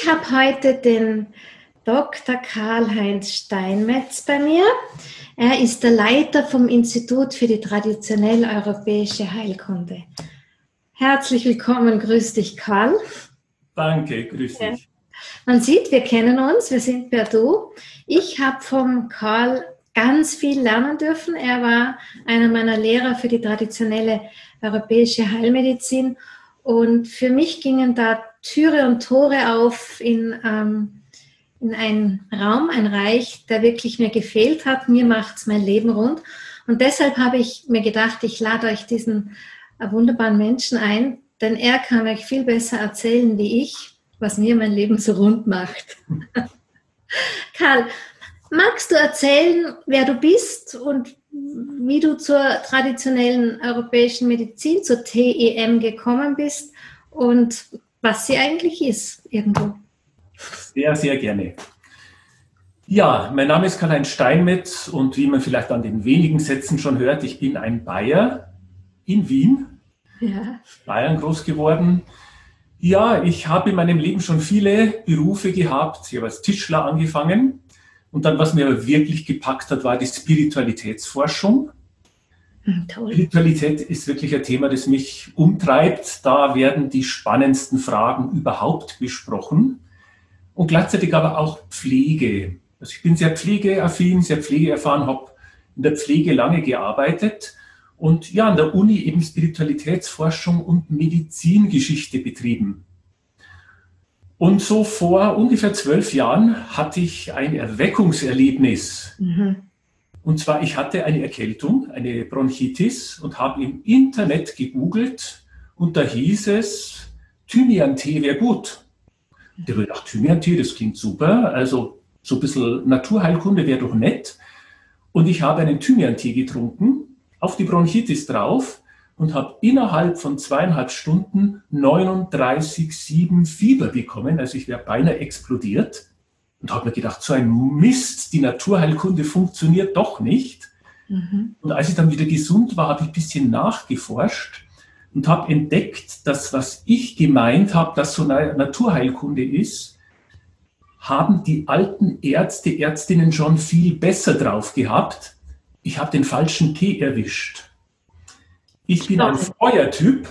Ich habe heute den Dr. Karl-Heinz Steinmetz bei mir. Er ist der Leiter vom Institut für die traditionell europäische Heilkunde. Herzlich willkommen, grüß dich, Karl. Danke, grüß dich. Man sieht, wir kennen uns, wir sind per Du. Ich habe vom Karl ganz viel lernen dürfen. Er war einer meiner Lehrer für die traditionelle europäische Heilmedizin. Und für mich gingen da Türe und Tore auf in einen Raum, ein Reich, der wirklich mir gefehlt hat. Mir macht es mein Leben rund. Und deshalb habe ich mir gedacht, ich lade euch diesen wunderbaren Menschen ein, denn er kann euch viel besser erzählen wie ich, was mir mein Leben so rund macht. Karl, magst du erzählen, wer du bist und wie du zur traditionellen europäischen Medizin, zur TEM gekommen bist und was sie eigentlich ist irgendwo? Sehr, sehr gerne. Ja, mein Name ist Karl-Heinz Steinmetz und wie man vielleicht an den wenigen Sätzen schon hört, ich bin ein Bayer in Wien, Bayern groß geworden. Ja, ich habe in meinem Leben schon viele Berufe gehabt. Ich habe als Tischler angefangen und dann, was mir aber wirklich gepackt hat, war die Spiritualitätsforschung. Toll. Spiritualität ist wirklich ein Thema, das mich umtreibt. Da werden die spannendsten Fragen überhaupt besprochen. Und gleichzeitig aber auch Pflege. Also ich bin sehr pflegeaffin, sehr pflegeerfahren, habe in der Pflege lange gearbeitet und ja, an der Uni eben Spiritualitätsforschung und Medizingeschichte betrieben. Und so vor ungefähr 12 Jahren hatte ich ein Erweckungserlebnis. Und zwar, ich hatte eine Erkältung, eine Bronchitis und habe im Internet gegoogelt und da hieß es, Thymian-Tee wäre gut. Da habe ich gedacht, Thymian-Tee, das klingt super, also so ein bisschen Naturheilkunde wäre doch nett. Und ich habe einen Thymian-Tee getrunken, auf die Bronchitis drauf und habe innerhalb von 2,5 Stunden 39,7 Fieber bekommen. Also ich wäre beinahe explodiert und habe mir gedacht, so ein Mist, die Naturheilkunde funktioniert doch nicht. Und als ich dann wieder gesund war, habe ich ein bisschen nachgeforscht und habe entdeckt, dass was ich gemeint habe, dass so eine Naturheilkunde ist, haben die alten Ärzte, Ärztinnen schon viel besser drauf gehabt. Ich habe den falschen Tee erwischt. Ich bin ein Feuertyp.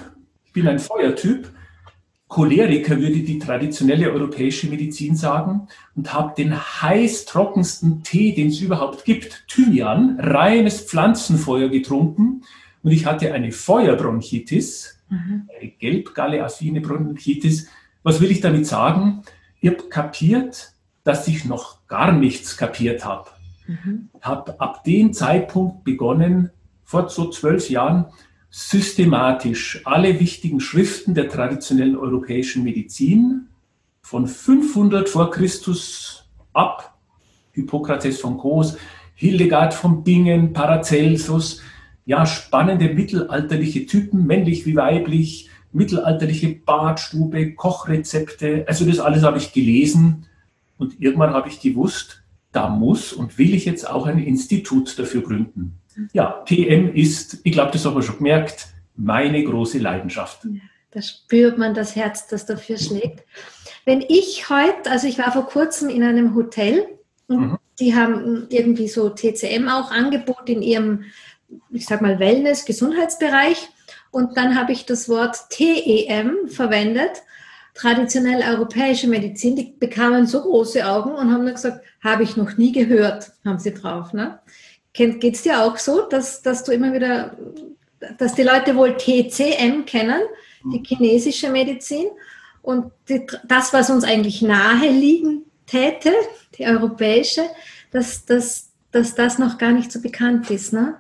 Choleriker würde die traditionelle europäische Medizin sagen und habe den heiß-trockensten Tee, den es überhaupt gibt, Thymian, reines Pflanzenfeuer getrunken und ich hatte eine Feuerbronchitis, eine Gelbgalle-affine Bronchitis. Was will ich damit sagen? Ich habe kapiert, dass ich noch gar nichts kapiert habe. Habe ab dem Zeitpunkt begonnen, vor so 12 Jahren, systematisch alle wichtigen Schriften der traditionellen europäischen Medizin von 500 vor Christus ab, Hippokrates von Kos, Hildegard von Bingen, Paracelsus, ja, spannende mittelalterliche Typen, männlich wie weiblich, mittelalterliche Badstube, Kochrezepte, also das alles habe ich gelesen und irgendwann habe ich gewusst, da muss und will ich jetzt auch ein Institut dafür gründen. Ja, TM ist, ich glaube, das haben wir schon gemerkt, meine große Leidenschaft. Ja, da spürt man das Herz, das dafür schlägt. Wenn ich heute, also ich war vor kurzem in einem Hotel und die haben irgendwie so TCM auch Angebot in ihrem, ich sag mal, Wellness-, Gesundheitsbereich und dann habe ich das Wort TEM verwendet, traditionell europäische Medizin, die bekamen so große Augen und haben dann gesagt, habe ich noch nie gehört, haben sie drauf. Ne? Geht es dir auch so, dass du immer wieder, dass die Leute wohl TCM kennen, die chinesische Medizin und das, was uns eigentlich nahe liegen täte, die europäische, dass das noch gar nicht so bekannt ist, ne?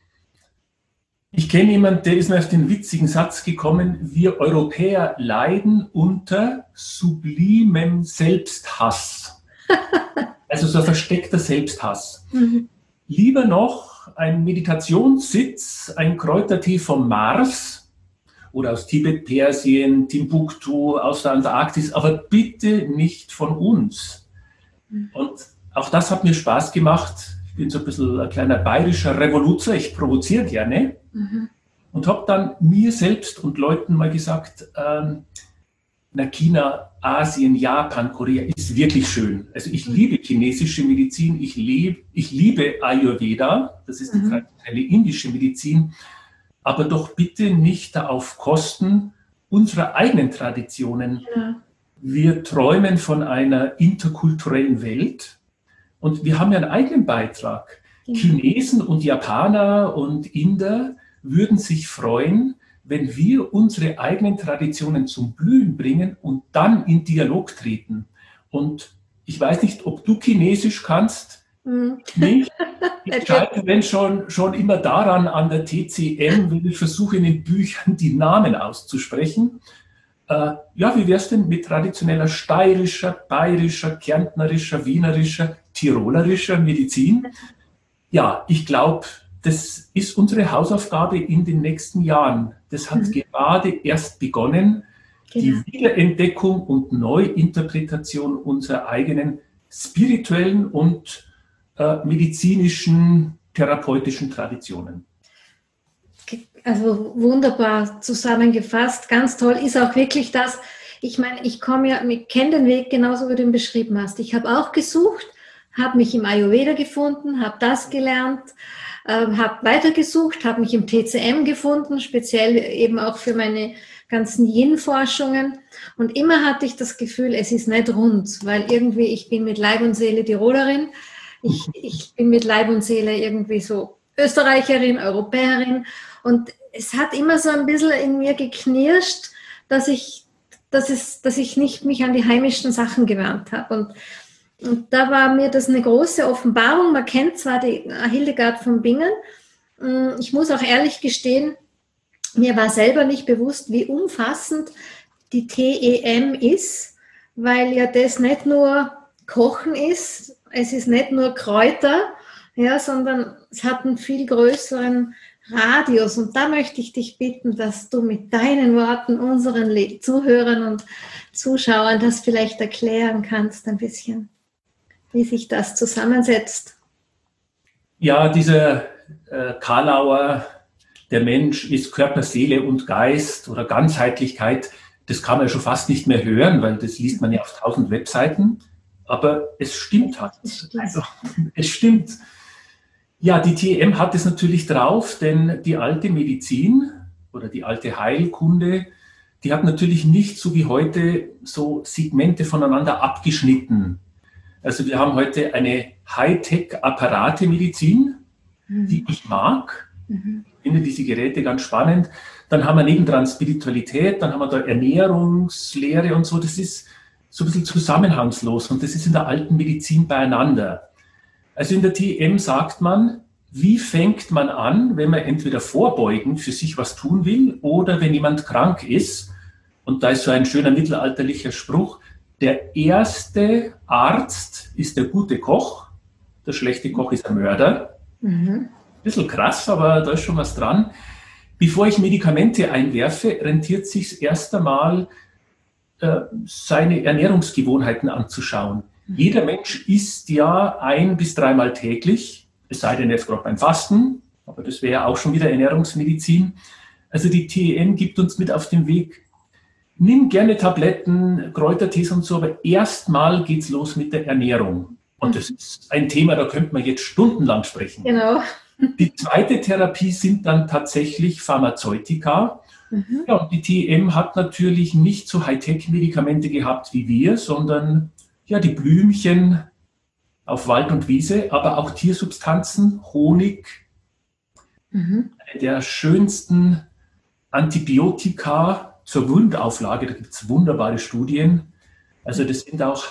Ich kenne jemanden, der ist mir auf den witzigen Satz gekommen, wir Europäer leiden unter sublimem Selbsthass. Also so ein versteckter Selbsthass. Lieber noch ein Meditationssitz, ein Kräutertee vom Mars oder aus Tibet, Persien, Timbuktu, aus der Antarktis, aber bitte nicht von uns. Und auch das hat mir Spaß gemacht. Ich bin so ein bisschen ein kleiner bayerischer Revoluzer, ich provoziere gerne. Und habe dann mir selbst und Leuten mal gesagt, na China, Asien, Japan, Korea ist wirklich schön. Also ich liebe chinesische Medizin, ich liebe Ayurveda, das ist die traditionelle indische Medizin, aber doch bitte nicht auf Kosten unserer eigenen Traditionen. Ja. Wir träumen von einer interkulturellen Welt und wir haben ja einen eigenen Beitrag. Ja. Chinesen und Japaner und Inder würden sich freuen, wenn wir unsere eigenen Traditionen zum Blühen bringen und dann in Dialog treten. Und ich weiß nicht, ob du Chinesisch kannst. Nicht. Ich schreibe wenn schon immer daran an der TCM, wenn ich versuche in den Büchern die Namen auszusprechen. Ja, wie wär's denn mit traditioneller steirischer, bayerischer, kärntnerischer, wienerischer, tirolerischer Medizin? Ja, ich glaube, das ist unsere Hausaufgabe in den nächsten Jahren. Das hat gerade erst begonnen, die Wiederentdeckung und Neuinterpretation unserer eigenen spirituellen und medizinischen, therapeutischen Traditionen. Also wunderbar zusammengefasst, ganz toll. Ist auch wirklich das, ich meine, ich kenne den Weg genauso, wie du ihn beschrieben hast. Ich habe auch gesucht, habe mich im Ayurveda gefunden, habe das gelernt, habe weitergesucht, habe mich im TCM gefunden, speziell eben auch für meine ganzen Yin-Forschungen. Und immer hatte ich das Gefühl, es ist nicht rund, weil irgendwie ich bin mit Leib und Seele Tirolerin, ich bin mit Leib und Seele irgendwie so Österreicherin, Europäerin. Und es hat immer so ein bisschen in mir geknirscht, dass ich nicht mich an die heimischen Sachen gewöhnt habe. Und da war mir das eine große Offenbarung. Man kennt zwar die Hildegard von Bingen. Ich muss auch ehrlich gestehen, mir war selber nicht bewusst, wie umfassend die TEM ist, weil ja das nicht nur Kochen ist, es ist nicht nur Kräuter, ja, sondern es hat einen viel größeren Radius. Und da möchte ich dich bitten, dass du mit deinen Worten unseren Zuhörern und Zuschauern das vielleicht erklären kannst, ein bisschen, wie sich das zusammensetzt. Ja, dieser Karlauer, der Mensch ist Körper, Seele und Geist oder Ganzheitlichkeit, das kann man schon fast nicht mehr hören, weil das liest man ja auf 1000 Webseiten. Aber es stimmt halt. Also, es stimmt. Ja, die TEM hat es natürlich drauf, denn die alte Medizin oder die alte Heilkunde, die hat natürlich nicht so wie heute so Segmente voneinander abgeschnitten. Also wir haben heute eine Hightech-Apparate-Medizin, die ich mag. Ich finde diese Geräte ganz spannend. Dann haben wir nebendran Spiritualität, dann haben wir da Ernährungslehre und so. Das ist so ein bisschen zusammenhangslos und das ist in der alten Medizin beieinander. Also in der TEM sagt man, wie fängt man an, wenn man entweder vorbeugend für sich was tun will oder wenn jemand krank ist. Und da ist so ein schöner mittelalterlicher Spruch, der erste Arzt ist der gute Koch, der schlechte Koch ist der Mörder. Bisschen krass, aber da ist schon was dran. Bevor ich Medikamente einwerfe, rentiert es sich erst einmal, seine Ernährungsgewohnheiten anzuschauen. Jeder Mensch isst ja 1- bis 3-mal täglich, es sei denn jetzt gerade beim Fasten, aber das wäre ja auch schon wieder Ernährungsmedizin. Also die TEM gibt uns mit auf den Weg, nimm gerne Tabletten, Kräutertees und so, aber erstmal geht's los mit der Ernährung. Und das ist ein Thema, da könnte man jetzt stundenlang sprechen. Genau. Die zweite Therapie sind dann tatsächlich Pharmazeutika. Ja, und die TEM hat natürlich nicht so Hightech-Medikamente gehabt wie wir, sondern ja, die Blümchen auf Wald und Wiese, aber auch Tiersubstanzen, Honig, eine der schönsten Antibiotika zur Wundauflage, da gibt es wunderbare Studien. Also das sind auch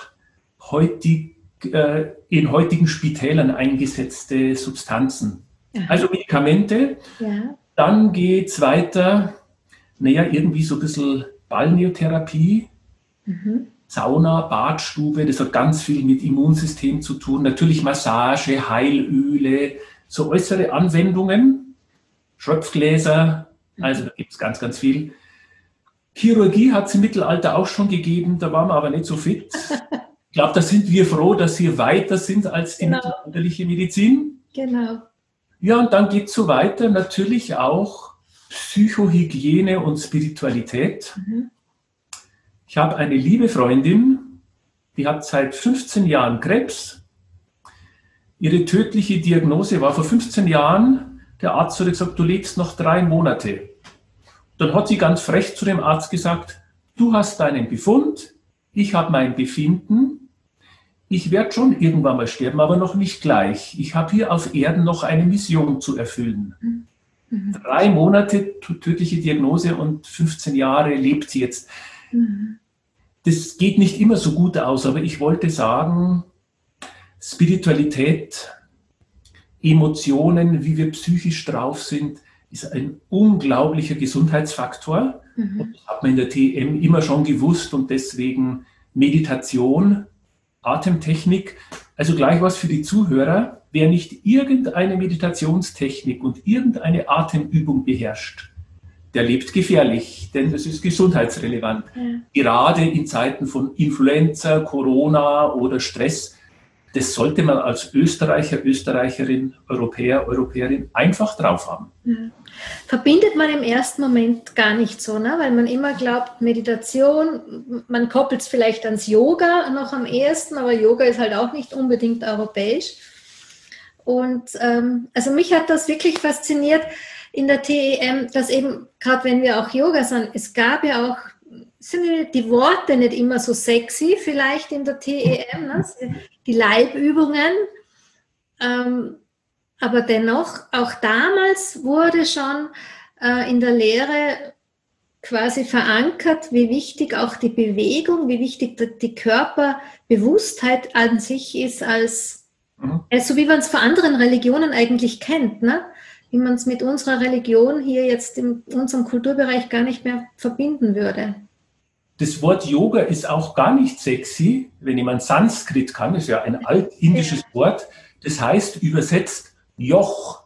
in heutigen Spitälern eingesetzte Substanzen. Also Medikamente, dann geht es weiter, irgendwie so ein bisschen Balneotherapie, Sauna, Badstube, das hat ganz viel mit Immunsystem zu tun. Natürlich Massage, Heilöle, so äußere Anwendungen, Schröpfgläser, also da gibt es ganz, ganz viel. Chirurgie hat es im Mittelalter auch schon gegeben, da waren wir aber nicht so fit. Ich glaube, da sind wir froh, dass wir weiter sind als die mittelalterliche Medizin. Genau. Ja, und dann geht es so weiter, natürlich auch Psychohygiene und Spiritualität. Ich habe eine liebe Freundin, die hat seit 15 Jahren Krebs. Ihre tödliche Diagnose war vor 15 Jahren, der Arzt hat gesagt, du lebst noch 3 Monate. Dann hat sie ganz frech zu dem Arzt gesagt, du hast deinen Befund, ich habe mein Befinden, ich werde schon irgendwann mal sterben, aber noch nicht gleich. Ich habe hier auf Erden noch eine Mission zu erfüllen. 3 Monate tödliche Diagnose und 15 Jahre lebt sie jetzt. Das geht nicht immer so gut aus, aber ich wollte sagen, Spiritualität, Emotionen, wie wir psychisch drauf sind, ist ein unglaublicher Gesundheitsfaktor. Und das hat man in der TEM immer schon gewusst und deswegen Meditation, Atemtechnik, also gleich was für die Zuhörer. Wer nicht irgendeine Meditationstechnik und irgendeine Atemübung beherrscht, der lebt gefährlich, denn das ist gesundheitsrelevant. Ja. Gerade in Zeiten von Influenza, Corona oder Stress, das sollte man als Österreicher, Österreicherin, Europäer, Europäerin einfach drauf haben. Ja. Verbindet man im ersten Moment gar nicht so, ne? Weil man immer glaubt, Meditation, man koppelt es vielleicht ans Yoga noch am ehesten, aber Yoga ist halt auch nicht unbedingt europäisch. Und also mich hat das wirklich fasziniert in der TEM, dass eben, gerade wenn wir auch Yoga sind, es gab ja auch, sind die Worte nicht immer so sexy vielleicht in der TEM, ne? Die Leibübungen, aber dennoch, auch damals wurde schon in der Lehre quasi verankert, wie wichtig auch die Bewegung, wie wichtig die Körperbewusstheit an sich ist, als so wie man es von anderen Religionen eigentlich kennt, ne? Wie man es mit unserer Religion hier jetzt in unserem Kulturbereich gar nicht mehr verbinden würde. Das Wort Yoga ist auch gar nicht sexy, wenn jemand Sanskrit kann, ist ja ein altindisches Wort, das heißt übersetzt Joch.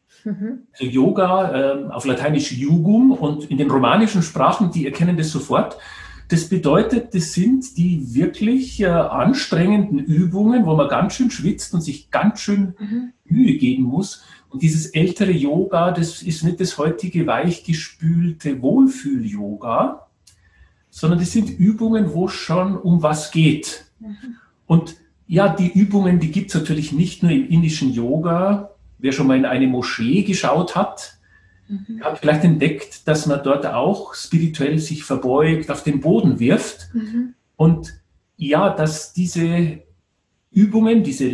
Also Yoga, auf Lateinisch Jugum und in den romanischen Sprachen, die erkennen das sofort. Das bedeutet, das sind die wirklich anstrengenden Übungen, wo man ganz schön schwitzt und sich ganz schön Mühe geben muss. Und dieses ältere Yoga, das ist nicht das heutige weichgespülte Wohlfühl-Yoga, sondern das sind Übungen, wo es schon um was geht. Und ja, die Übungen, die gibt es natürlich nicht nur im indischen Yoga. Wer schon mal in eine Moschee geschaut hat, hat vielleicht entdeckt, dass man dort auch spirituell sich verbeugt, auf den Boden wirft. Und ja, dass diese Übungen, diese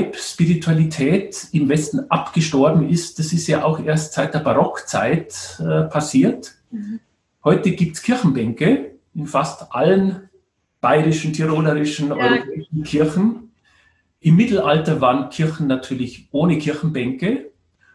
Leibspiritualität im Westen abgestorben ist, das ist ja auch erst seit der Barockzeit passiert. Heute gibt es Kirchenbänke in fast allen bayerischen, tirolerischen, europäischen Kirchen. Im Mittelalter waren Kirchen natürlich ohne Kirchenbänke.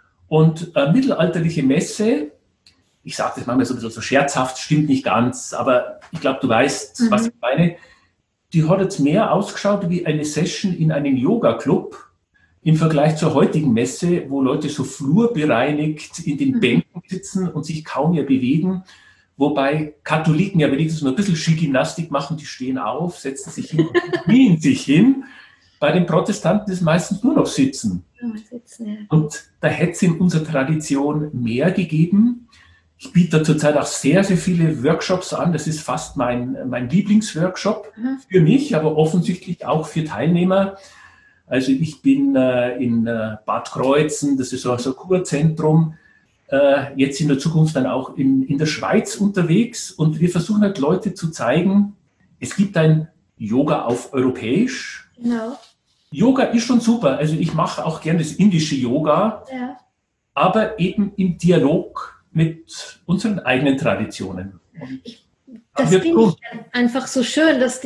Und mittelalterliche Messe, ich sage das manchmal so ein bisschen so scherzhaft, stimmt nicht ganz, aber ich glaube, du weißt, was ich meine. Die hat jetzt mehr ausgeschaut wie eine Session in einem Yoga-Club im Vergleich zur heutigen Messe, wo Leute so flurbereinigt in den Bänken sitzen und sich kaum mehr bewegen. Wobei Katholiken ja wenigstens nur ein bisschen Skigymnastik machen, die stehen auf, setzen sich hin und knien sich hin. Bei den Protestanten ist meistens nur noch Sitzen. Und da hätte es in unserer Tradition mehr gegeben. Ich biete zurzeit auch sehr, sehr viele Workshops an. Das ist fast mein Lieblingsworkshop für mich, aber offensichtlich auch für Teilnehmer. Also ich bin in Bad Kreuzen, das ist so ein Kurzentrum, jetzt in der Zukunft dann auch in der Schweiz unterwegs. Und wir versuchen halt Leute zu zeigen, es gibt ein Yoga auf Europäisch. Genau. Yoga ist schon super. Also ich mache auch gerne das indische Yoga, aber eben im Dialog mit unseren eigenen Traditionen. Das finde ich einfach so schön, dass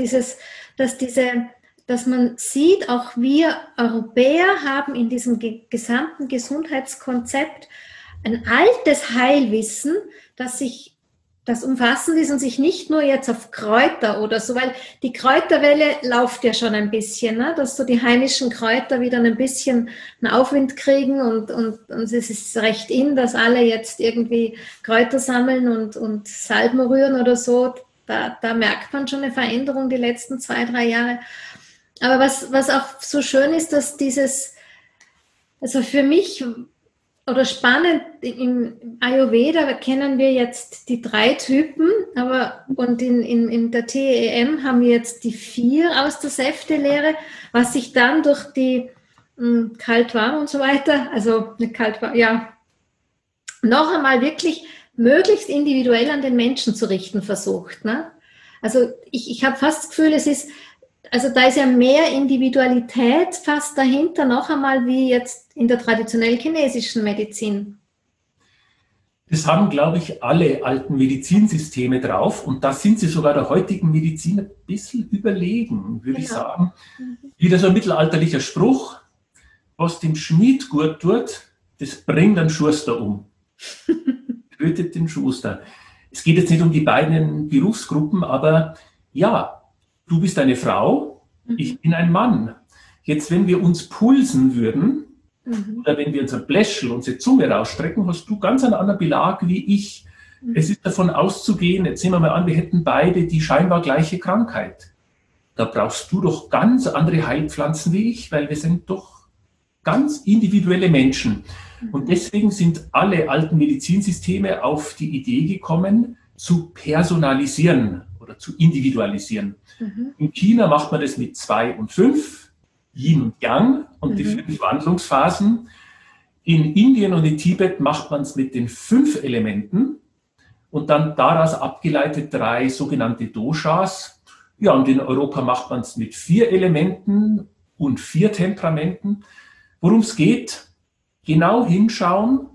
man sieht, auch wir Europäer haben in diesem gesamten Gesundheitskonzept ein altes Heilwissen, das umfassend ist und sich nicht nur jetzt auf Kräuter oder so, weil die Kräuterwelle läuft ja schon ein bisschen, ne? Dass so die heimischen Kräuter wieder ein bisschen einen Aufwind kriegen und es ist recht in, dass alle jetzt irgendwie Kräuter sammeln und Salben rühren oder so. Da merkt man schon eine Veränderung die letzten 2-3 Jahre. Aber was auch so schön ist, dass also für mich oder spannend, im Ayurveda kennen wir jetzt die 3 Typen, und in der TEM haben wir jetzt die 4 aus der Säftelehre, was sich dann durch die kalt-warm und so weiter, also eine kalt-warm, ja, noch einmal wirklich möglichst individuell an den Menschen zu richten versucht. Ne? Also ich habe fast das Gefühl, also da ist ja mehr Individualität fast dahinter, noch einmal wie jetzt in der traditionell chinesischen Medizin. Das haben, glaube ich, alle alten Medizinsysteme drauf und da sind sie sogar der heutigen Medizin ein bisschen überlegen, würde ich sagen. Wieder so ein mittelalterlicher Spruch, was dem Schmied gut tut, das bringt einen Schuster um. Tötet den Schuster. Es geht jetzt nicht um die beiden Berufsgruppen, aber ja, du bist eine Frau, ich bin ein Mann. Jetzt, wenn wir uns pulsen würden, oder wenn wir unser Bläschel, unsere Zunge rausstrecken, hast du ganz einen anderen Belag wie ich. Es ist davon auszugehen, jetzt nehmen wir mal an, wir hätten beide die scheinbar gleiche Krankheit. Da brauchst du doch ganz andere Heilpflanzen wie ich, weil wir sind doch ganz individuelle Menschen. Und deswegen sind alle alten Medizinsysteme auf die Idee gekommen, zu personalisieren oder zu individualisieren. In China macht man das mit 2 und 5, Yin und Yang und die 5 Wandlungsphasen. In Indien und in Tibet macht man es mit den 5 Elementen und dann daraus abgeleitet 3 sogenannte Doshas. Ja, und in Europa macht man es mit 4 Elementen und 4 Temperamenten. Worum es geht, genau hinschauen,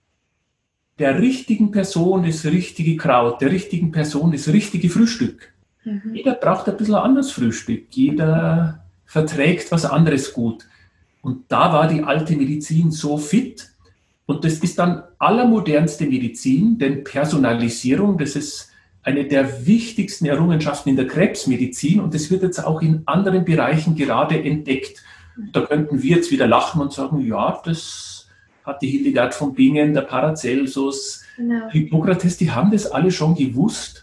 der richtigen Person das richtige Kraut, der richtigen Person das richtige Frühstück. Jeder braucht ein bisschen anderes Frühstück, jeder verträgt was anderes gut. Und da war die alte Medizin so fit. Und das ist dann allermodernste Medizin, denn Personalisierung, das ist eine der wichtigsten Errungenschaften in der Krebsmedizin und das wird jetzt auch in anderen Bereichen gerade entdeckt. Da könnten wir jetzt wieder lachen und sagen, ja, das hat die Hildegard von Bingen, der Paracelsus, Hippokrates, die haben das alle schon gewusst.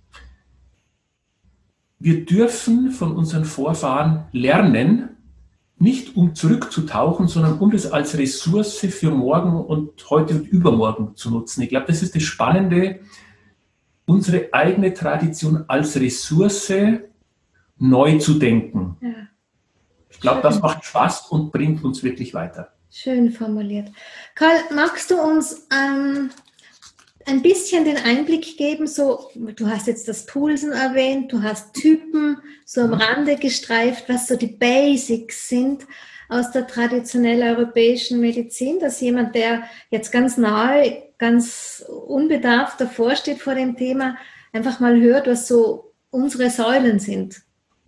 Wir dürfen von unseren Vorfahren lernen, nicht um zurückzutauchen, sondern um das als Ressource für morgen und heute und übermorgen zu nutzen. Ich glaube, das ist das Spannende, unsere eigene Tradition als Ressource neu zu denken. Ja. Ich glaube, das macht Spaß und bringt uns wirklich weiter. Schön formuliert. Karl, magst du uns ein bisschen den Einblick geben, so, du hast jetzt das Pulsen erwähnt, du hast Typen so am Rande gestreift, was so die Basics sind aus der traditionell europäischen Medizin, dass jemand, der jetzt ganz nahe, ganz unbedarft davor steht vor dem Thema, einfach mal hört, was so unsere Säulen sind.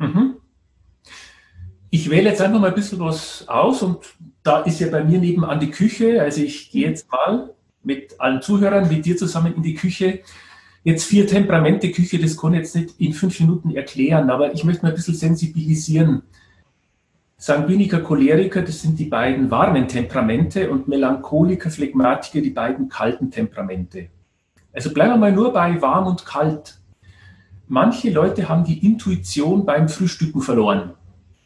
Ich wähle jetzt einfach mal ein bisschen was aus und da ist ja bei mir nebenan die Küche, also ich gehe jetzt mal mit allen Zuhörern, mit dir zusammen in die Küche. Jetzt 4 Temperamente Küche, das kann ich jetzt nicht in 5 Minuten erklären, aber ich möchte mal ein bisschen sensibilisieren. Sanguiniker, Choleriker, das sind die beiden warmen Temperamente und Melancholiker, Phlegmatiker, die beiden kalten Temperamente. Also bleiben wir mal nur bei warm und kalt. Manche Leute haben die Intuition beim Frühstücken verloren.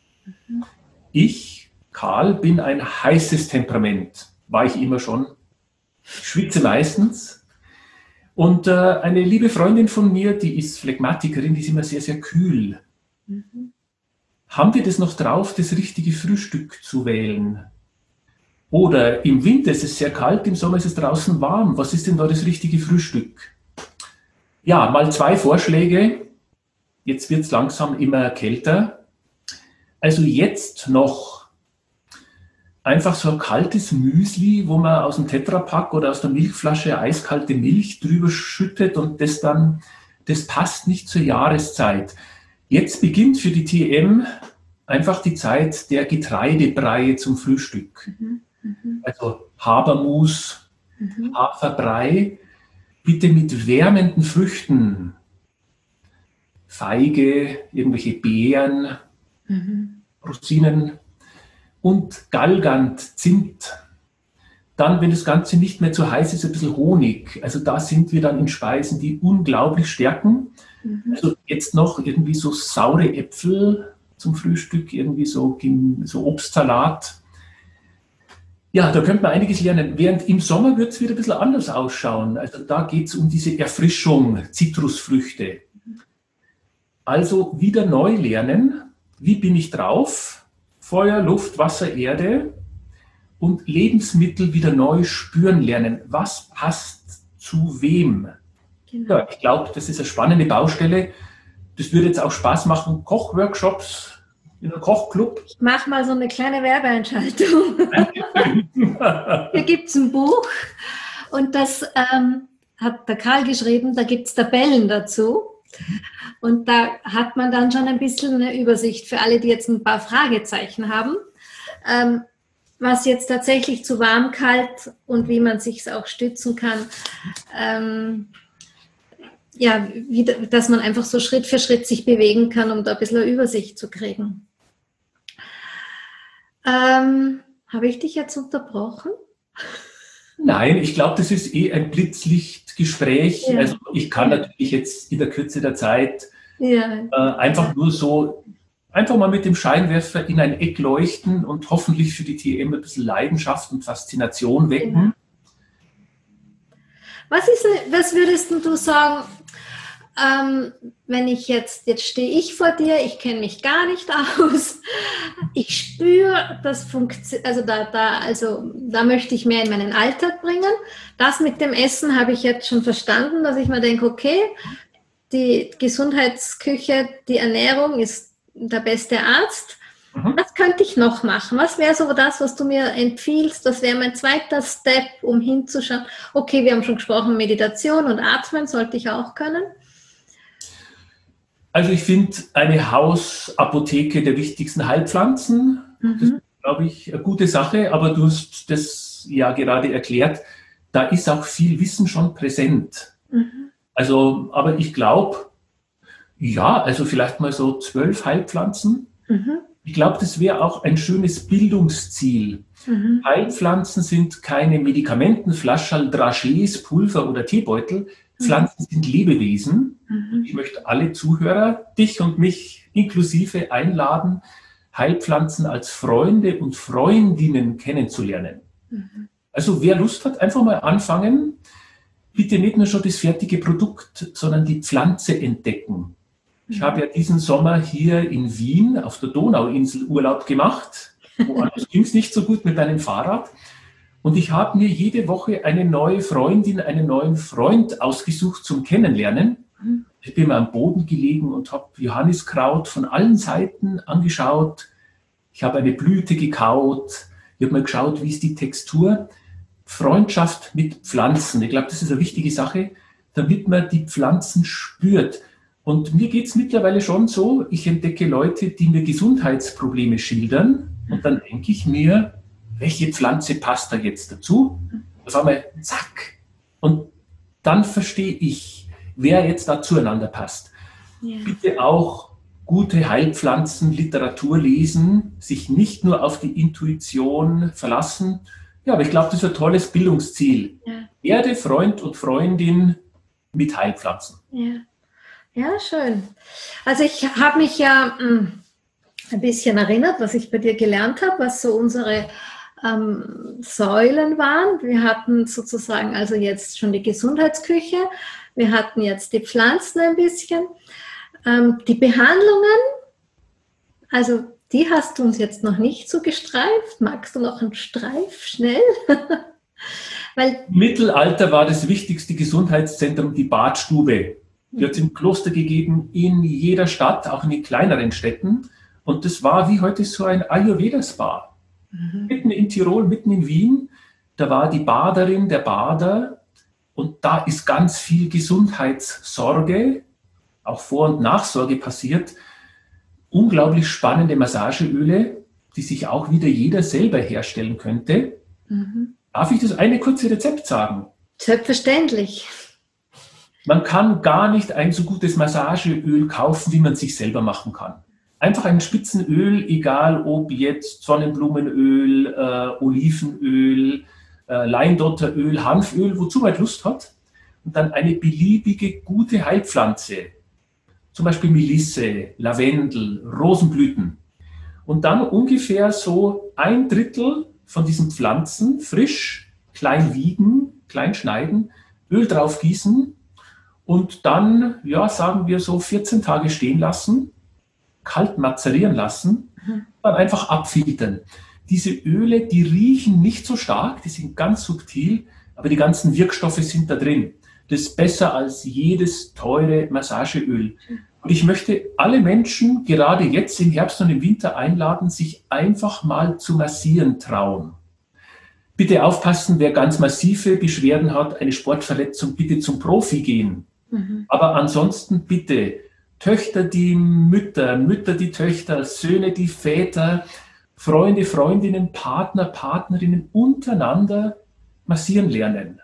Ich, Karl, bin ein heißes Temperament, war ich immer schon. Ich schwitze meistens. Und eine liebe Freundin von mir, die ist Phlegmatikerin, die ist immer sehr, sehr kühl. Haben wir das noch drauf, das richtige Frühstück zu wählen? Oder im Winter ist es sehr kalt, im Sommer ist es draußen warm. Was ist denn da das richtige Frühstück? Ja, mal 2 Vorschläge. Jetzt wird es langsam immer kälter. Also jetzt noch einfach so ein kaltes Müsli, wo man aus dem Tetrapack oder aus der Milchflasche eiskalte Milch drüber schüttet und das passt nicht zur Jahreszeit. Jetzt beginnt für die TM einfach die Zeit der Getreidebreie zum Frühstück. Also Habermus, Haferbrei, bitte mit wärmenden Früchten. Feige, irgendwelche Beeren, Rosinen und Galgant, Zimt. Dann, wenn das Ganze nicht mehr zu heiß ist, ein bisschen Honig. Also da sind wir dann in Speisen, die unglaublich stärken. Also jetzt noch irgendwie so saure Äpfel zum Frühstück, irgendwie so Obstsalat. Ja, da könnte man einiges lernen. Während im Sommer wird es wieder ein bisschen anders ausschauen. Also da geht es um diese Erfrischung, Zitrusfrüchte. Also wieder neu lernen. Wie bin ich drauf? Feuer, Luft, Wasser, Erde. Und Lebensmittel wieder neu spüren lernen. Was passt zu wem? Genau. Ja, ich glaube, das ist eine spannende Baustelle. Das würde jetzt auch Spaß machen. Kochworkshops in einem Kochclub. Ich mache mal so eine kleine Werbeeinschaltung. Hier gibt es ein Buch und das hat der Karl geschrieben, da gibt es Tabellen dazu. Und da hat man dann schon ein bisschen eine Übersicht für alle, die jetzt ein paar Fragezeichen haben, was jetzt tatsächlich zu warm, kalt und wie man sich auch stützen kann. Ja, dass man einfach so Schritt für Schritt sich bewegen kann, um da ein bisschen eine Übersicht zu kriegen. Habe ich dich jetzt unterbrochen? Nein, ich glaube, das ist ein Blitzlichtgespräch. Ja. Also ich kann natürlich jetzt in der Kürze der Zeit einfach nur so, einfach mal mit dem Scheinwerfer in ein Eck leuchten und hoffentlich für die TM ein bisschen Leidenschaft und Faszination wecken. Was würdest du sagen, wenn ich jetzt stehe ich vor dir, ich kenne mich gar nicht aus, ich spüre, das funktioniert, also da möchte ich mehr in meinen Alltag bringen. Das mit dem Essen habe ich jetzt schon verstanden, dass ich mir denke, okay, die Gesundheitsküche, die Ernährung ist der beste Arzt. Was könnte ich noch machen? Was wäre so das, was du mir empfiehlst? Das wäre mein zweiter Step, um hinzuschauen. Okay, wir haben schon gesprochen, Meditation und Atmen sollte ich auch können. Also ich finde eine Hausapotheke der wichtigsten Heilpflanzen, das ist, glaube ich, eine gute Sache, aber du hast das ja gerade erklärt, da ist auch viel Wissen schon präsent. Also, aber ich glaube, ja, also vielleicht mal so 12 Heilpflanzen. Ich glaube, das wäre auch ein schönes Bildungsziel. Heilpflanzen sind keine Medikamentenflaschen, Dragees, Pulver oder Teebeutel. Pflanzen sind Lebewesen. Ich möchte alle Zuhörer, dich und mich inklusive, einladen, Heilpflanzen als Freunde und Freundinnen kennenzulernen. Also wer Lust hat, einfach mal anfangen. Bitte nicht nur schon das fertige Produkt, sondern die Pflanze entdecken. Ich habe ja diesen Sommer hier in Wien auf der Donauinsel Urlaub gemacht. Woanders ging es nicht so gut mit meinem Fahrrad. Und ich habe mir jede Woche eine neue Freundin, einen neuen Freund ausgesucht zum Kennenlernen. Ich bin mal am Boden gelegen und habe Johanniskraut von allen Seiten angeschaut. Ich habe eine Blüte gekaut. Ich habe mal geschaut, wie ist die Textur. Freundschaft mit Pflanzen. Ich glaube, das ist eine wichtige Sache, damit man die Pflanzen spürt. Und mir geht es mittlerweile schon so, ich entdecke Leute, die mir Gesundheitsprobleme schildern. Und dann denke ich mir, welche Pflanze passt da jetzt dazu? Auf einmal, zack. Und dann verstehe ich, wer jetzt da zueinander passt. Ja. Bitte auch gute Heilpflanzen, Literatur lesen, sich nicht nur auf die Intuition verlassen. Ja, aber ich glaube, das ist ein tolles Bildungsziel. Ja. Erde, Freund und Freundin mit Heilpflanzen. Ja. Ja, schön. Also ich habe mich ja ein bisschen erinnert, was ich bei dir gelernt habe, was so unsere Säulen waren. Wir hatten sozusagen also jetzt schon die Gesundheitsküche, wir hatten jetzt die Pflanzen ein bisschen, die Behandlungen, also die hast du uns jetzt noch nicht so gestreift. Magst du noch einen Streif schnell? Weil im Mittelalter war das wichtigste Gesundheitszentrum die Badstube. Die hat es im Kloster gegeben, in jeder Stadt, auch in den kleineren Städten. Und das war wie heute so ein Ayurveda-Spa. Mitten in Tirol, mitten in Wien, da war die Baderin, der Bader. Und da ist ganz viel Gesundheitssorge, auch Vor- und Nachsorge passiert. Unglaublich spannende Massageöle, die sich auch wieder jeder selber herstellen könnte. Darf ich das eine kurze Rezept sagen? Selbstverständlich. Man kann gar nicht ein so gutes Massageöl kaufen, wie man es sich selber machen kann. Einfach ein Spitzenöl, egal ob jetzt Sonnenblumenöl, Olivenöl, Leindotteröl, Hanföl, wozu man Lust hat. Und dann eine beliebige gute Heilpflanze, zum Beispiel Melisse, Lavendel, Rosenblüten. Und dann ungefähr so 1/3 von diesen Pflanzen frisch, klein wiegen, klein schneiden, Öl drauf gießen und dann, ja, sagen wir so 14 Tage stehen lassen, kalt mazerieren lassen, dann einfach abfiltern. Diese Öle, die riechen nicht so stark, die sind ganz subtil, aber die ganzen Wirkstoffe sind da drin. Das ist besser als jedes teure Massageöl. Und ich möchte alle Menschen, gerade jetzt im Herbst und im Winter, einladen, sich einfach mal zu massieren trauen. Bitte aufpassen, wer ganz massive Beschwerden hat, eine Sportverletzung, bitte zum Profi gehen. Aber ansonsten bitte Töchter die Mütter, Mütter die Töchter, Söhne die Väter, Freunde, Freundinnen, Partner, Partnerinnen untereinander massieren lernen.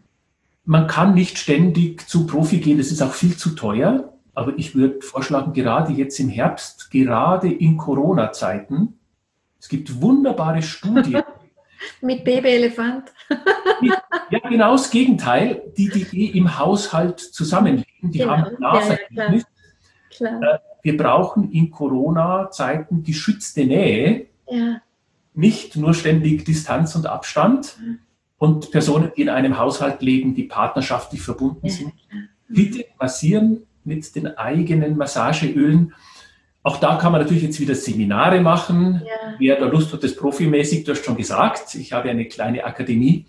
Man kann nicht ständig zu Profi gehen, das ist auch viel zu teuer. Aber ich würde vorschlagen, gerade jetzt im Herbst, gerade in Corona-Zeiten, es gibt wunderbare Studien. Mit Babyelefant. Ja, genau das Gegenteil. Die im Haushalt zusammenleben, die Genau. haben ein Nasergebnis. Klar. Wir brauchen in Corona-Zeiten geschützte Nähe, nicht nur ständig Distanz und Abstand. Und Personen, die in einem Haushalt leben, die partnerschaftlich verbunden sind, bitte massieren mit den eigenen Massageölen. Auch da kann man natürlich jetzt wieder Seminare machen. Wer da Lust hat, das profimäßig, du hast schon gesagt, ich habe eine kleine Akademie.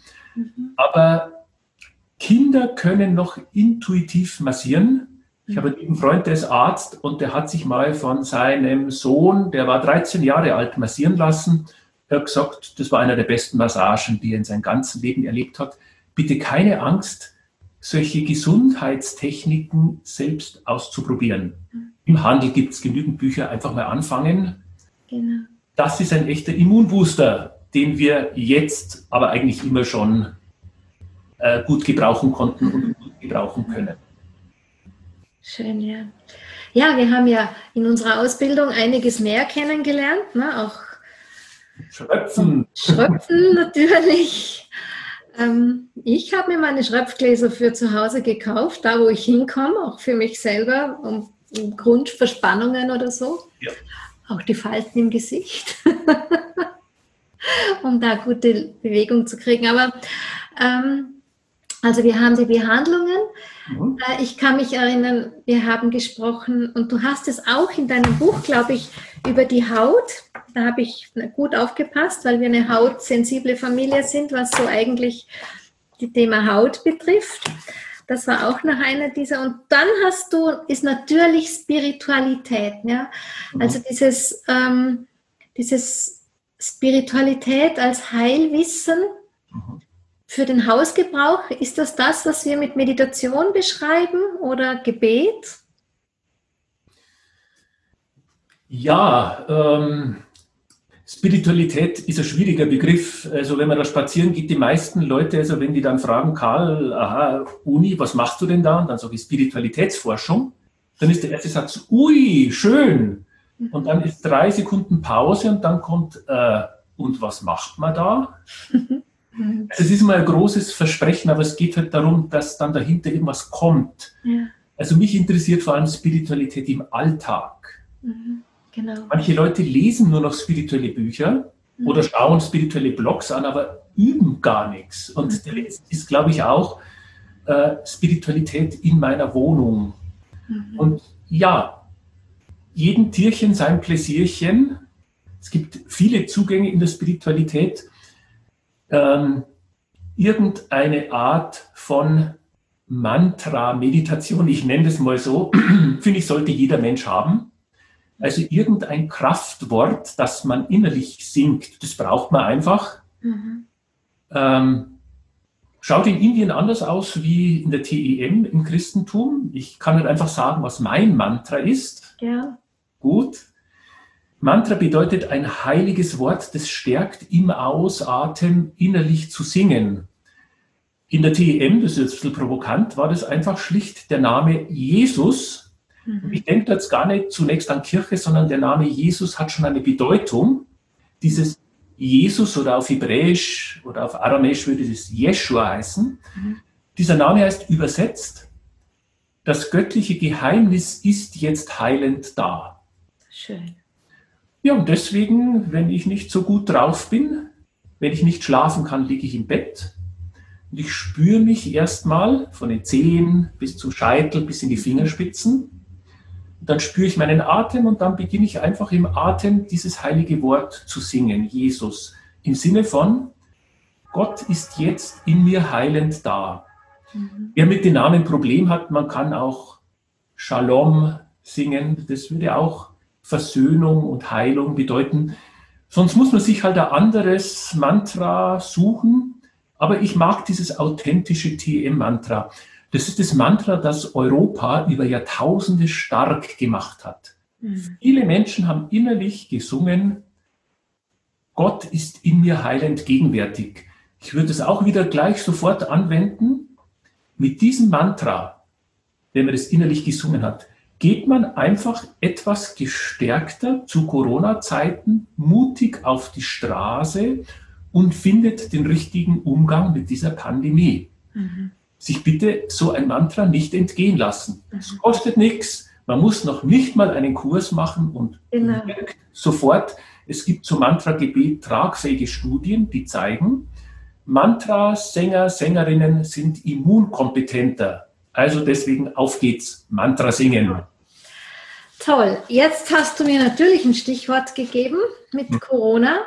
Aber Kinder können noch intuitiv massieren. Ich habe einen lieben Freund, der ist Arzt und der hat sich mal von seinem Sohn, der war 13 Jahre alt, massieren lassen. Er hat gesagt, das war einer der besten Massagen, die er in seinem ganzen Leben erlebt hat. Bitte keine Angst, solche Gesundheitstechniken selbst auszuprobieren. Im Handel gibt es genügend Bücher, einfach mal anfangen. Genau. Das ist ein echter Immunbooster, den wir jetzt aber eigentlich immer schon gut gebrauchen konnten und gut gebrauchen können. Schön, ja. Ja, wir haben ja in unserer Ausbildung einiges mehr kennengelernt, ne? Auch Schröpfen. Schröpfen natürlich. Ich habe mir meine Schröpfgläser für zu Hause gekauft, da wo ich hinkomme, auch für mich selber, um Grundverspannungen oder so. Ja. Auch die Falten im Gesicht, um da gute Bewegung zu kriegen. Aber also wir haben die Behandlungen. Ich kann mich erinnern, wir haben gesprochen und du hast es auch in deinem Buch, glaube ich, über die Haut. Da habe ich gut aufgepasst, weil wir eine hautsensible Familie sind, was so eigentlich das Thema Haut betrifft. Das war auch noch einer dieser. Und dann ist natürlich Spiritualität. Ja? Also dieses Spiritualität als Heilwissen für den Hausgebrauch. Ist das, was wir mit Meditation beschreiben oder Gebet? Ja, Spiritualität ist ein schwieriger Begriff. Also wenn man da spazieren geht, die meisten Leute, also wenn die dann fragen, Karl, aha, Uni, was machst du denn da? Und dann sage ich Spiritualitätsforschung. Dann ist der erste Satz, ui, schön. Und dann ist 3 Sekunden Pause und dann kommt, und was macht man da? Es ist immer ein großes Versprechen, aber es geht halt darum, dass dann dahinter irgendwas kommt. Ja. Also mich interessiert vor allem Spiritualität im Alltag. Genau. Manche Leute lesen nur noch spirituelle Bücher oder schauen spirituelle Blogs an, aber üben gar nichts. Und der letzte ist, glaube ich, auch Spiritualität in meiner Wohnung. Und ja, jedem Tierchen sein Pläsierchen. Es gibt viele Zugänge in der Spiritualität. Irgendeine Art von Mantra-Meditation, ich nenne das mal so, finde ich, sollte jeder Mensch haben. Also irgendein Kraftwort, das man innerlich singt, das braucht man einfach. Schaut in Indien anders aus wie in der TEM im Christentum. Ich kann halt einfach sagen, was mein Mantra ist. Ja. Gut. Mantra bedeutet ein heiliges Wort, das stärkt im Ausatmen innerlich zu singen. In der TEM, das ist jetzt ein bisschen provokant, war das einfach schlicht der Name Jesus. Ich denke jetzt gar nicht zunächst an Kirche, sondern der Name Jesus hat schon eine Bedeutung. Dieses Jesus oder auf Hebräisch oder auf Aramäisch würde das Jeshua heißen. Dieser Name heißt übersetzt, das göttliche Geheimnis ist jetzt heilend da. Schön. Ja, und deswegen, wenn ich nicht so gut drauf bin, Wenn ich nicht schlafen kann, liege ich im Bett und ich spüre mich erstmal von den Zehen bis zum Scheitel, bis in die Fingerspitzen. Dann spüre ich meinen Atem und dann beginne ich einfach im Atem dieses heilige Wort zu singen, Jesus, im Sinne von, Gott ist jetzt in mir heilend da. Wer mit den Namen ein Problem hat, man kann auch Shalom singen, das würde auch Versöhnung und Heilung bedeuten. Sonst muss man sich halt ein anderes Mantra suchen, aber ich mag dieses authentische TM-Mantra. Das ist das Mantra, das Europa über Jahrtausende stark gemacht hat. Viele Menschen haben innerlich gesungen, Gott ist in mir heilend gegenwärtig. Ich würde es auch wieder gleich sofort anwenden. Mit diesem Mantra, wenn man das innerlich gesungen hat, geht man einfach etwas gestärkter zu Corona-Zeiten mutig auf die Straße und findet den richtigen Umgang mit dieser Pandemie. Sich bitte so ein Mantra nicht entgehen lassen. Es kostet nichts, man muss noch nicht mal einen Kurs machen und wirkt sofort. Es gibt zum Mantra-Gebet tragfähige Studien, die zeigen, Mantra-Sänger, Sängerinnen sind immunkompetenter. Also deswegen auf geht's, Mantra singen. Toll, jetzt hast du mir natürlich ein Stichwort gegeben mit Corona.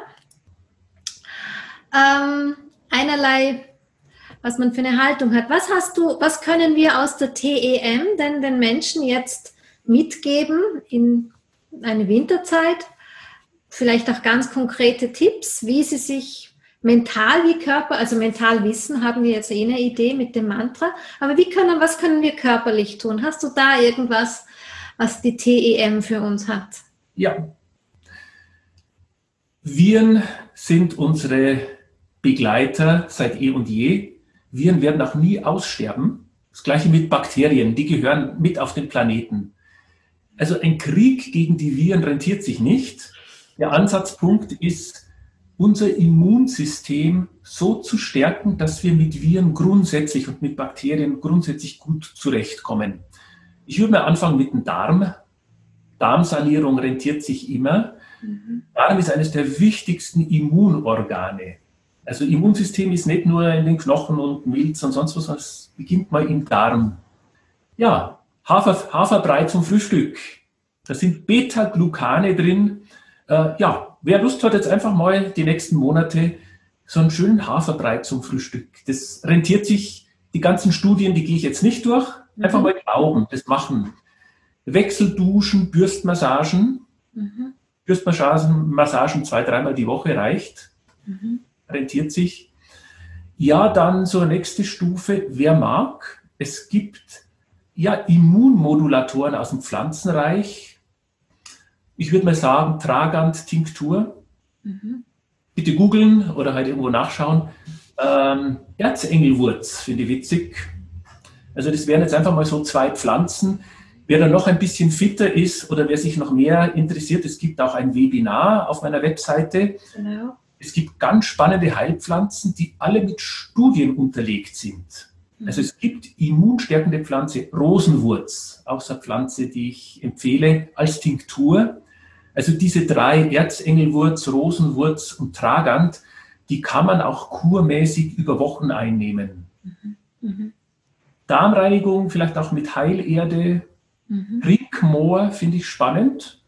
Einerlei, was man für eine Haltung hat. Was können wir aus der TEM denn den Menschen jetzt mitgeben in eine Winterzeit? Vielleicht auch ganz konkrete Tipps, wie sie sich mental wie Körper, also mental wissen, haben wir jetzt eine Idee mit dem Mantra, aber was können wir körperlich tun? Hast du da irgendwas, was die TEM für uns hat? Ja. Viren sind unsere Begleiter seit eh und je. Viren werden auch nie aussterben. Das gleiche mit Bakterien, die gehören mit auf den Planeten. Also ein Krieg gegen die Viren rentiert sich nicht. Der Ansatzpunkt ist, unser Immunsystem so zu stärken, dass wir mit Viren grundsätzlich und mit Bakterien grundsätzlich gut zurechtkommen. Ich würde mal anfangen mit dem Darm. Darmsanierung rentiert sich immer. Darm ist eines der wichtigsten Immunorgane. Also Immunsystem ist nicht nur in den Knochen und Milz und sonst was, sondern es beginnt mal im Darm. Ja, Haferbrei zum Frühstück. Da sind Beta-Glucane drin. Wer Lust hat, jetzt einfach mal die nächsten Monate so einen schönen Haferbrei zum Frühstück. Das rentiert sich, die ganzen Studien, die gehe ich jetzt nicht durch. Einfach mal glauben, das machen. Wechselduschen, Bürstmassagen. Bürstmassagen 2-3 Mal die Woche reicht. Rentiert sich. Ja, dann so nächste Stufe, wer mag. Es gibt ja Immunmodulatoren aus dem Pflanzenreich. Ich würde mal sagen, Tragant-Tinktur. Bitte googeln oder halt irgendwo nachschauen. Erzengelwurz, finde ich witzig. Also das wären jetzt einfach mal so 2 Pflanzen. Wer da noch ein bisschen fitter ist oder wer sich noch mehr interessiert, es gibt auch ein Webinar auf meiner Webseite. Genau. Es gibt ganz spannende Heilpflanzen, die alle mit Studien unterlegt sind. Also es gibt immunstärkende Pflanze, Rosenwurz, auch so eine Pflanze, die ich empfehle als Tinktur. Also diese 3, Erzengelwurz, Rosenwurz und Tragant, die kann man auch kurmäßig über Wochen einnehmen. Darmreinigung, vielleicht auch mit Heilerde. Rinkmoor finde ich spannend.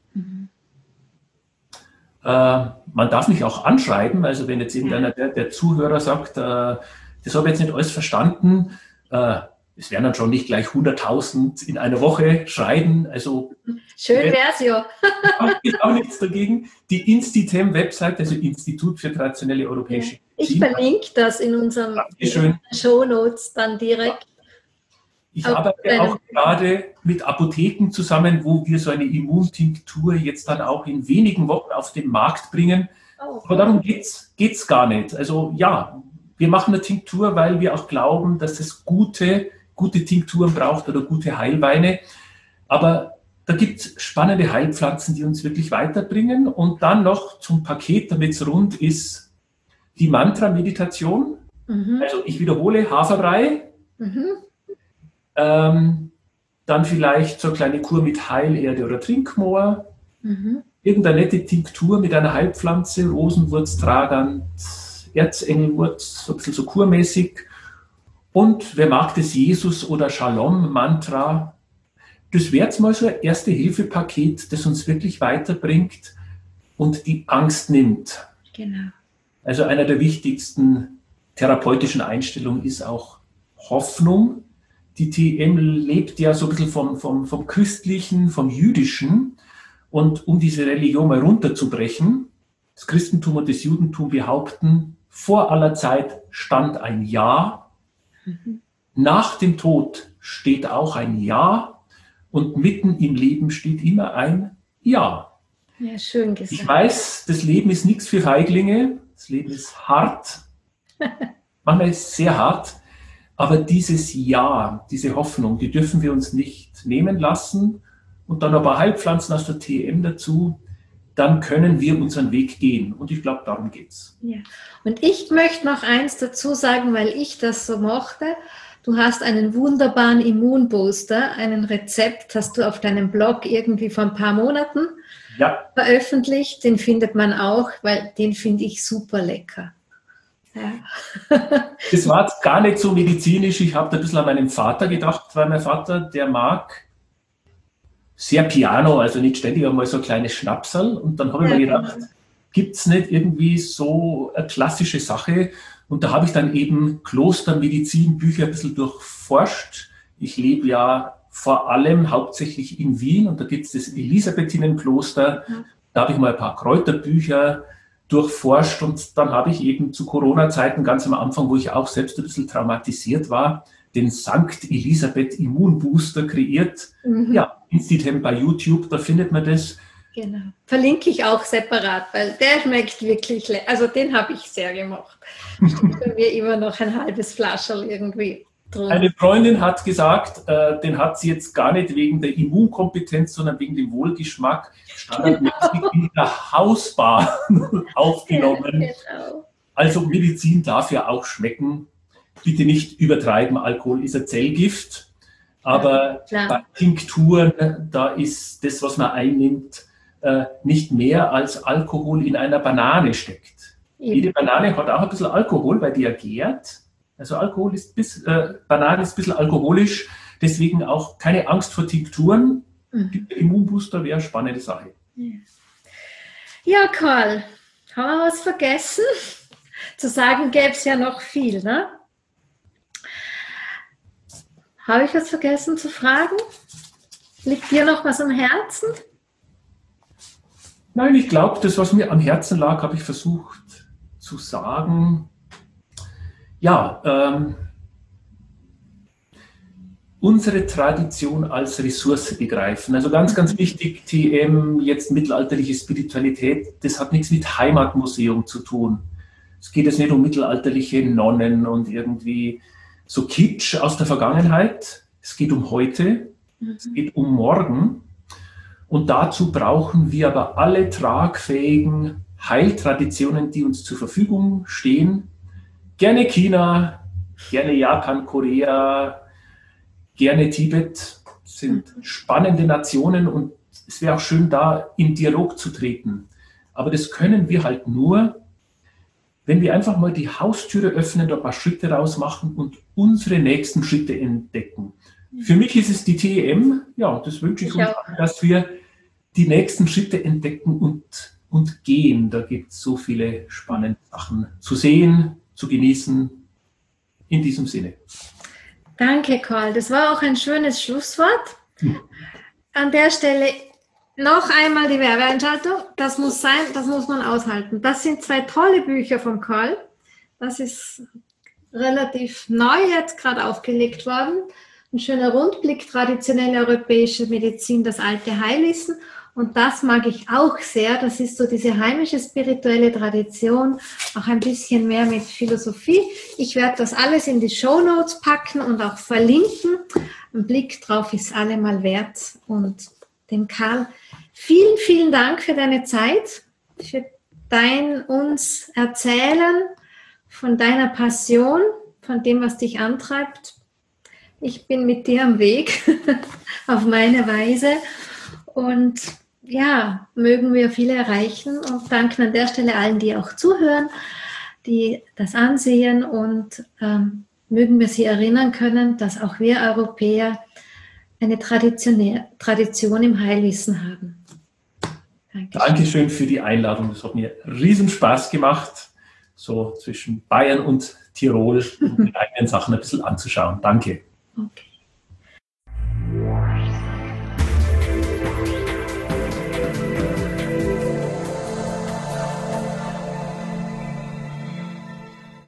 Man darf mich auch anschreiben, also wenn jetzt irgendeiner der Zuhörer sagt, das habe ich jetzt nicht alles verstanden, es werden dann schon nicht gleich 100.000 in einer Woche schreiben. Also schön wär's ja. Ist auch nichts dagegen. Die Institem-Website, also Institut für traditionelle europäische Medizin. Ich verlinke das in unseren Shownotes dann direkt. Ich arbeite auch gerade mit Apotheken zusammen, wo wir so eine Immuntinktur jetzt dann auch in wenigen Wochen auf den Markt bringen. Aber darum geht's gar nicht. Also ja, wir machen eine Tinktur, weil wir auch glauben, dass es gute Tinkturen braucht oder gute Heilweine. Aber da gibt es spannende Heilpflanzen, die uns wirklich weiterbringen. Und dann noch zum Paket, damit es rund ist, die Mantra-Meditation. Also ich wiederhole, Haferbrei. Dann vielleicht so eine kleine Kur mit Heilerde oder Trinkmoor. Irgendeine nette Tinktur mit einer Heilpflanze, Rosenwurz, Tragant, Erzengelwort, so ein bisschen so kurmäßig. Und wer mag das Jesus- oder Shalom-Mantra? Das wäre jetzt mal so ein Erste-Hilfe-Paket, das uns wirklich weiterbringt und die Angst nimmt. Genau. Also einer der wichtigsten therapeutischen Einstellungen ist auch Hoffnung. Die TM lebt ja so ein bisschen vom Christlichen, vom Jüdischen. Und um diese Religion mal runterzubrechen, das Christentum und das Judentum behaupten, vor aller Zeit stand ein Ja. Nach dem Tod steht auch ein Ja. Und mitten im Leben steht immer ein Ja. Ja, schön gesagt. Ich weiß, das Leben ist nichts für Feiglinge. Das Leben ist hart. Manchmal ist es sehr hart. Aber dieses Ja, diese Hoffnung, die dürfen wir uns nicht nehmen lassen. Und dann ein paar Heilpflanzen aus der TM dazu. Dann können wir unseren Weg gehen. Und ich glaube, darum geht's. Ja. Und ich möchte noch eins dazu sagen, weil ich das so mochte. Du hast einen wunderbaren Immunbooster, einen Rezept, hast du auf deinem Blog irgendwie vor ein paar Monaten veröffentlicht. Den findet man auch, weil den finde ich super lecker. Ja. Das war jetzt gar nicht so medizinisch. Ich habe da ein bisschen an meinen Vater gedacht, weil mein Vater, der mag sehr Piano, also nicht ständig einmal so ein kleines Schnapsal. Und dann habe ich mir gedacht, gibt es nicht irgendwie so eine klassische Sache? Und da habe ich dann eben Klostermedizinbücher ein bisschen durchforscht. Ich lebe ja vor allem hauptsächlich in Wien und da gibt es das Elisabethinnenkloster. Da habe ich mal ein paar Kräuterbücher durchforscht und dann habe ich eben zu Corona-Zeiten ganz am Anfang, wo ich auch selbst ein bisschen traumatisiert war, den Sankt Elisabeth Immunbooster kreiert. Ja, Institem bei YouTube, da findet man das. Genau. Verlinke ich auch separat, weil der schmeckt wirklich lecker. Also den habe ich sehr gemocht. Steht bei mir immer noch ein halbes Flascherl irgendwie drin. Eine Freundin hat gesagt, den hat sie jetzt gar nicht wegen der Immunkompetenz, sondern wegen dem Wohlgeschmack standardmäßig in der Hausbar aufgenommen. Ja, genau. Also Medizin darf ja auch schmecken. Bitte nicht übertreiben, Alkohol ist ein Zellgift. Aber bei Tinkturen, da ist das, was man einnimmt, nicht mehr als Alkohol in einer Banane steckt. Jede Banane hat auch ein bisschen Alkohol, weil die ja gärt. Also Banane ist ein bisschen alkoholisch, deswegen auch keine Angst vor Tinkturen. Der Immunbooster wäre eine spannende Sache. Ja, Karl, haben wir was vergessen? Zu sagen gäbe es ja noch viel, ne? Habe ich was vergessen zu fragen? Liegt dir noch was am Herzen? Nein, ich glaube, das, was mir am Herzen lag, habe ich versucht zu sagen. Ja, unsere Tradition als Ressource begreifen. Also ganz, ganz wichtig, TM, jetzt mittelalterliche Spiritualität, das hat nichts mit Heimatmuseum zu tun. Es geht jetzt nicht um mittelalterliche Nonnen und irgendwie so Kitsch aus der Vergangenheit. Es geht um heute, es geht um morgen. Und dazu brauchen wir aber alle tragfähigen Heiltraditionen, die uns zur Verfügung stehen. Gerne China, gerne Japan, Korea, gerne Tibet. Das sind spannende Nationen und es wäre auch schön, da in Dialog zu treten. Aber das können wir halt nur, wenn wir einfach mal die Haustüre öffnen, da ein paar Schritte rausmachen und unsere nächsten Schritte entdecken. Für mich ist es die TEM, ja, das wünsche ich uns, dass wir die nächsten Schritte entdecken und gehen. Da gibt es so viele spannende Sachen zu sehen, zu genießen. In diesem Sinne. Danke, Karl. Das war auch ein schönes Schlusswort. An der Stelle noch einmal die Werbeeinschaltung. Das muss sein, das muss man aushalten. Das sind 2 tolle Bücher von Karl. Das ist relativ neu jetzt gerade aufgelegt worden. Ein schöner Rundblick, traditionelle europäische Medizin, das alte Heilwissen. Und das mag ich auch sehr. Das ist so diese heimische spirituelle Tradition, auch ein bisschen mehr mit Philosophie. Ich werde das alles in die Shownotes packen und auch verlinken. Ein Blick drauf ist allemal wert. Und dem Karl, vielen, vielen Dank für deine Zeit, für dein uns Erzählen von deiner Passion, von dem, was dich antreibt. Ich bin mit dir am Weg, auf meine Weise. Und ja, mögen wir viele erreichen und danken an der Stelle allen, die auch zuhören. die das ansehen und mögen wir sie erinnern können, dass auch wir Europäer eine Tradition im Heilwissen haben. Dankeschön für die Einladung. Das hat mir riesen Spaß gemacht, so zwischen Bayern und Tirol und die eigenen Sachen ein bisschen anzuschauen. Danke. Okay.